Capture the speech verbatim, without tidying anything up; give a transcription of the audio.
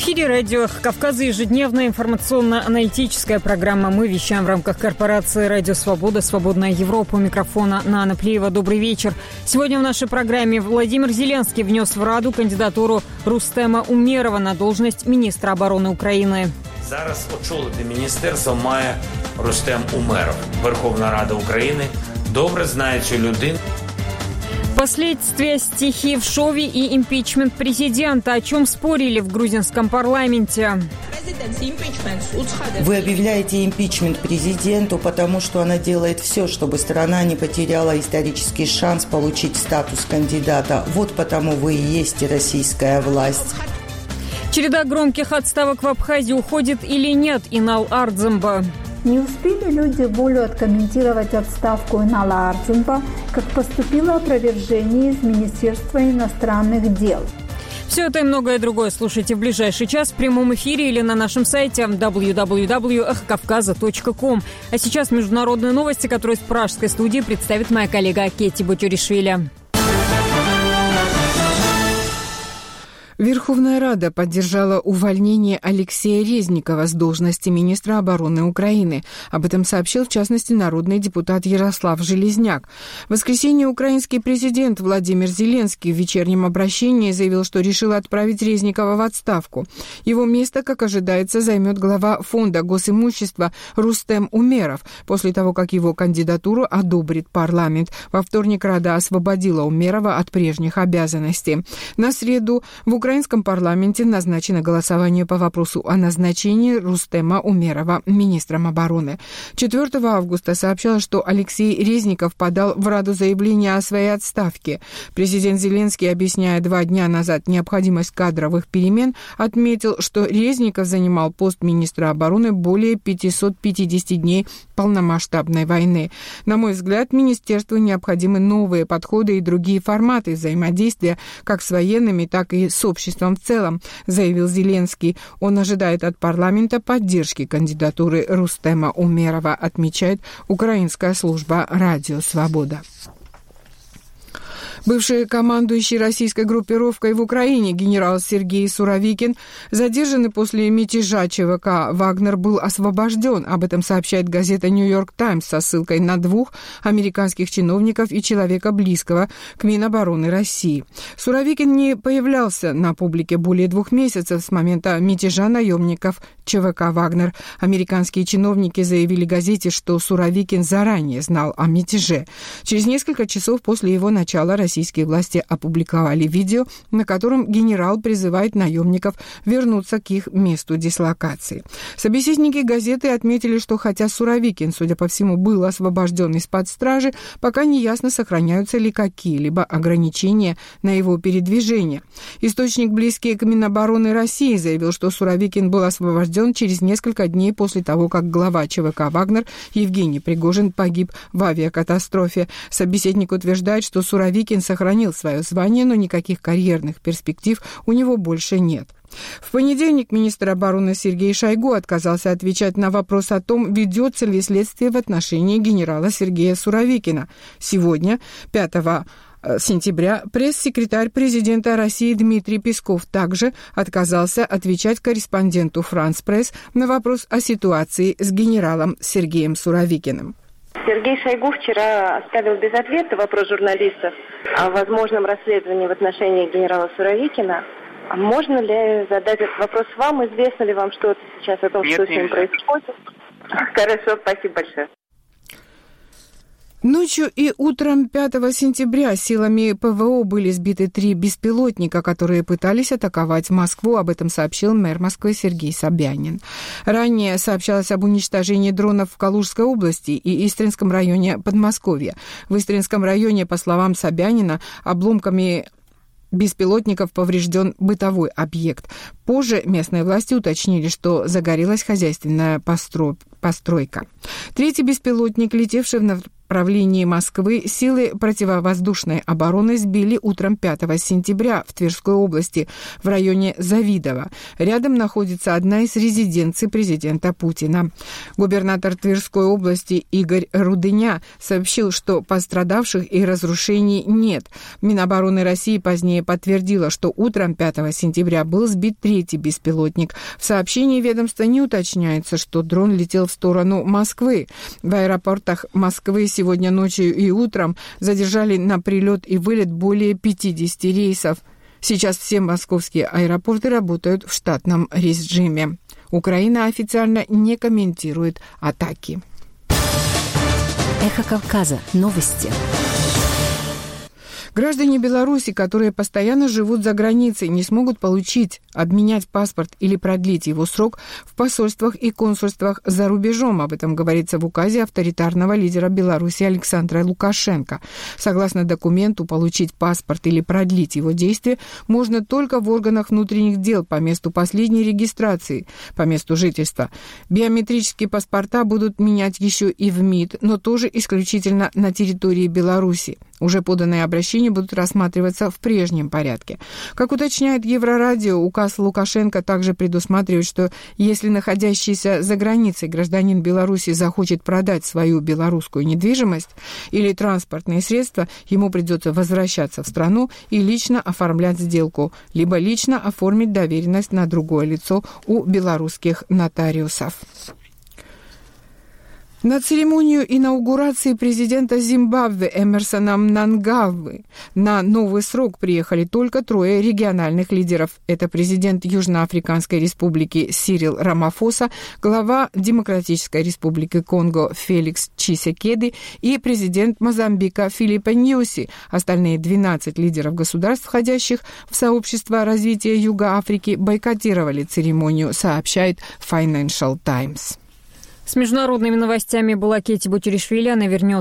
эфире радио «Кавказа» ежедневная информационно-аналитическая программа. Мы вещаем в рамках корпорации «Радио Свобода», «Свободная Европа». У микрофона Нана Плиева. Добрый вечер. Сегодня в нашей программе Владимир Зеленский внес в Раду кандидатуру Рустема Умерова на должность министра обороны Украины. Зараз очолити міністерство має Рустем Умеров. Верховна Рада України добре знає цю людину. Последствия стихии в Шове и импичмент президента. О чем спорили в грузинском парламенте? Вы объявляете импичмент президенту, потому что она делает все, чтобы страна не потеряла исторический шанс получить статус кандидата. Вот потому вы и есть российская власть. Череда громких отставок в Абхазии уходит или нет? Инал Ардземба. Не успели люди волю откомментировать отставку Инала Ардземба, как поступило опровержение из Министерства иностранных дел. Все это и многое другое слушайте в ближайший час в прямом эфире или на нашем сайте дабл ю дабл ю дабл ю точка эхо кавказа точка ком. А сейчас международные новости, которые из пражской студии представит моя коллега Кетти Бутюришвили. Верховная Рада поддержала увольнение Алексея Резникова с должности министра обороны Украины. Об этом сообщил, в частности, народный депутат Ярослав Железняк. В воскресенье украинский президент Владимир Зеленский в вечернем обращении заявил, что решил отправить Резникова в отставку. Его место, как ожидается, займет глава фонда госимущества Рустем Умеров, после того, как его кандидатуру одобрит парламент. Во вторник Рада освободила Умерова от прежних обязанностей. На среду в В украинском парламенте назначено голосование по вопросу о назначении Рустема Умерова министром обороны. четвёртого августа сообщалось, что Алексей Резников подал в Раду заявление о своей отставке. Президент Зеленский, объясняя два дня назад необходимость кадровых перемен, отметил, что Резников занимал пост министра обороны более пятьсот пятьдесят дней полномасштабной войны. На мой взгляд, министерству необходимы новые подходы и другие форматы взаимодействия как с военными, так и с обществом в целом, заявил Зеленский. Он ожидает от парламента поддержки кандидатуры Рустема Умерова, отмечает украинская служба «Радио Свобода». Бывший командующий российской группировкой в Украине генерал Сергей Суровикин, задержанный после мятежа ЧВК «Вагнер», был освобожден. Об этом сообщает газета «Нью-Йорк Таймс» со ссылкой на двух американских чиновников и человека, близкого к Минобороны России. Суровикин не появлялся на публике более двух месяцев с момента мятежа наемников ЧВК «Вагнер». Американские чиновники заявили газете, что Суровикин заранее знал о мятеже. Через несколько часов после его начала Россия Российские власти опубликовали видео, на котором генерал призывает наемников вернуться к их месту дислокации. Собеседники газеты отметили, что хотя Суровикин, судя по всему, был освобожден из-под стражи, пока не ясно, сохраняются ли какие-либо ограничения на его передвижение. Источник, близкий к Минобороны России, заявил, что Суровикин был освобожден через несколько дней после того, как глава ЧВК «Вагнер» Евгений Пригожин погиб в авиакатастрофе. Собеседник утверждает, что Суровикин сохранил свое звание, но никаких карьерных перспектив у него больше нет. В понедельник министр обороны Сергей Шойгу отказался отвечать на вопрос о том, ведется ли следствие в отношении генерала Сергея Суровикина. Сегодня, пятого сентября, пресс-секретарь президента России Дмитрий Песков также отказался отвечать корреспонденту «Франс Пресс» на вопрос о ситуации с генералом Сергеем Суровикиным. Сергей Шойгу вчера оставил без ответа вопрос журналистов о возможном расследовании в отношении генерала Суровикина. А можно ли задать этот вопрос вам? Известно ли вам что-то сейчас о том, нет, что с ним происходит? Хорошо, спасибо большое. Ночью и утром пятого сентября силами ПВО были сбиты три беспилотника, которые пытались атаковать Москву. Об этом сообщил мэр Москвы Сергей Собянин. Ранее сообщалось об уничтожении дронов в Калужской области и Истринском районе Подмосковья. В Истринском районе, по словам Собянина, обломками беспилотников поврежден бытовой объект. Позже местные власти уточнили, что загорелась хозяйственная постройка. постройка. Третий беспилотник, летевший в направлении Москвы, силы противовоздушной обороны сбили утром пятого сентября в Тверской области в районе Завидово. Рядом находится одна из резиденций президента Путина. Губернатор Тверской области Игорь Рудыня сообщил, что пострадавших и разрушений нет. Минобороны России позднее подтвердила, что утром пятого сентября был сбит третий беспилотник. В сообщении ведомства не уточняется, что дрон летел в сторону Москвы. В аэропортах Москвы сегодня ночью и утром задержали на прилет и вылет более пятидесяти рейсов. Сейчас все московские аэропорты работают в штатном режиме. Украина официально не комментирует атаки. Эхо Кавказа. Новости. Граждане Беларуси, которые постоянно живут за границей, не смогут получить, обменять паспорт или продлить его срок в посольствах и консульствах за рубежом. Об этом говорится в указе авторитарного лидера Беларуси Александра Лукашенко. Согласно документу, получить паспорт или продлить его действие можно только в органах внутренних дел по месту последней регистрации, по месту жительства. Биометрические паспорта будут менять еще и в МИД, но тоже исключительно на территории Беларуси. Уже поданные обращения будут рассматриваться в прежнем порядке. Как уточняет Еврорадио, указ Лукашенко также предусматривает, что если находящийся за границей гражданин Беларуси захочет продать свою белорусскую недвижимость или транспортные средства, ему придется возвращаться в страну и лично оформлять сделку, либо лично оформить доверенность на другое лицо у белорусских нотариусов. На церемонию инаугурации президента Зимбабве Эмерсона Мнангагвы на новый срок приехали только трое региональных лидеров. Это президент Южноафриканской республики Сирил Рамафоса, глава Демократической республики Конго Феликс Чисекеди и президент Мозамбика Филиппе Ньюси. Остальные двенадцать лидеров государств, входящих в сообщество развития Юга Африки, бойкотировали церемонию, сообщает Financial Times. С международными новостями была Кетти Бутеришвили. Она вернется